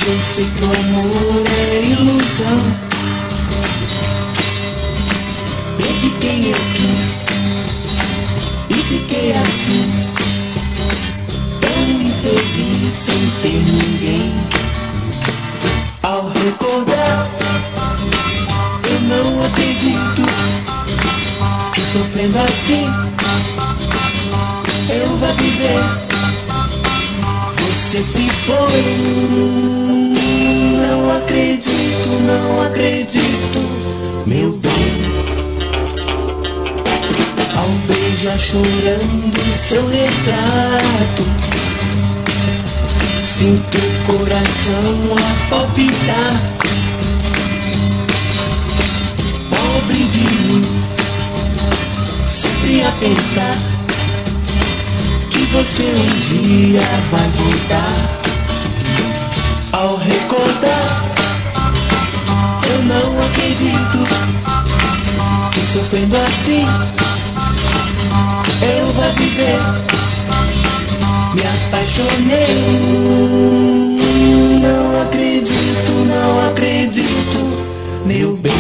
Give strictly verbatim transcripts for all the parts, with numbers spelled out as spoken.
Eu sei que o amor é ilusão. Perdi quem eu quis e fiquei assim, tão infeliz sem ter ninguém. Ao recordar, eu não acredito que sofrendo assim eu vou viver. Você se foi, não acredito, não acredito, meu bem. Ao beijar chorando seu retrato, sinto o coração a palpitar. Pobre de mim, sempre a pensar que você um dia vai voltar. Ao recordar, eu não acredito que sofrendo assim eu vou viver. Me apaixonei, não acredito, não acredito, meu bem.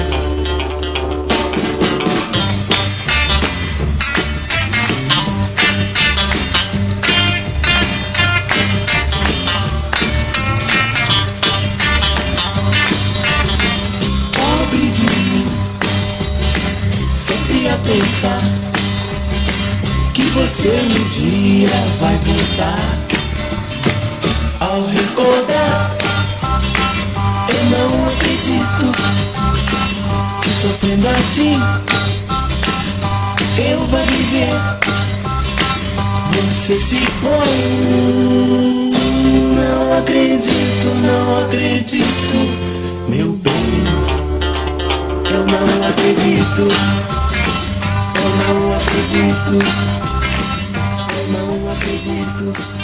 Pobre de mim, sempre a pensar que você um dia vai voltar. Ao recordar, eu não acredito que sofrendo assim eu vou viver. Você se foi, não acredito, não acredito, meu bem. Eu não acredito, eu não acredito, eu não acredito.